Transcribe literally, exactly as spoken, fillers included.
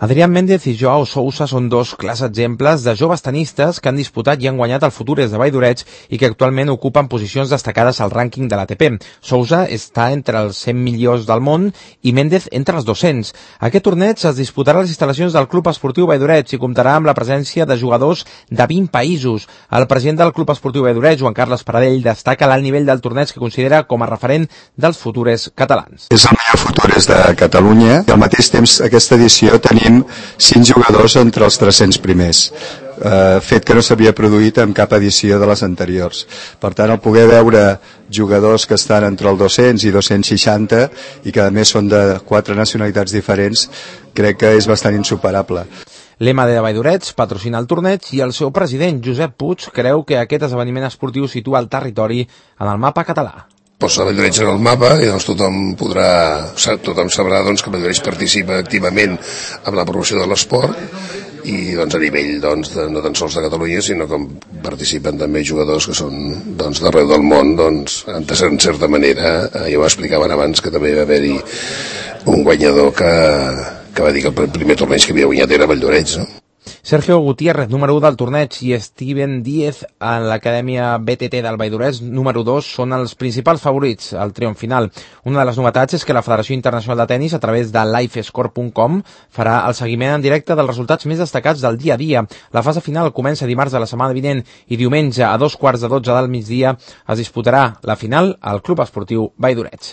Adrián Méndez i Joao Sousa són dos clars exemples de joves tenistes que han disputat i han guanyat el Futures de Valldoreig i que actualment ocupen posicions destacades al rànquing de l'A T P. Sousa està entre els cent millors del món i Méndez entre els dos-cents. Aquest torneig es disputarà a les instal·lacions del Club Esportiu Valldoreig i comptarà amb la presència de jugadors de vint països. El president del Club Esportiu Valldoreig, Joan Carles Paradell, destaca l'alt nivell del torneig que considera com a referent dels Futures catalans. És el millor Futures de Catalunya i al mateix temps aquesta edició tenim cinc jugadors entre els tres-cents primers, eh, fet que no s'havia produït en cap edició de les anteriors. Per tant, el poder veure jugadors que estan entre el dos-cents i dos-cents seixanta i que a més són de quatre nacionalitats diferents, crec que és bastant insuperable. L'E M A de Valldoreig patrocina el torneig i el seu president, Josep Puig, creu que aquest esdeveniment esportiu situa el territori en el mapa català. Posa Valldoreig en el mapa i doncs tothom podrà, tothom sabrà doncs, que Valldoreig participa activament en la promoció de l'esport i doncs, a nivell doncs, de, no tan sols de Catalunya, sinó que participen també jugadors que són doncs, d'arreu del món, doncs, en certa manera, ja ho explicaven abans, que també va haver-hi un guanyador que, que va dir que el primer torneig que havia guanyat era Valldoreig, no? Sergio Gutiérrez, número u del torneig, i Steven Díez en l'Acadèmia B T T del Valldoreig, número dos, són els principals favorits al triomf final. Una de les novetats és que la Federació Internacional de Tenis, a través de livescore punt com, farà el seguiment en directe dels resultats més destacats del dia a dia. La fase final comença dimarts de la setmana vinent i diumenge a dos quarts de dotze del migdia es disputarà la final al Club Esportiu Valldoreig.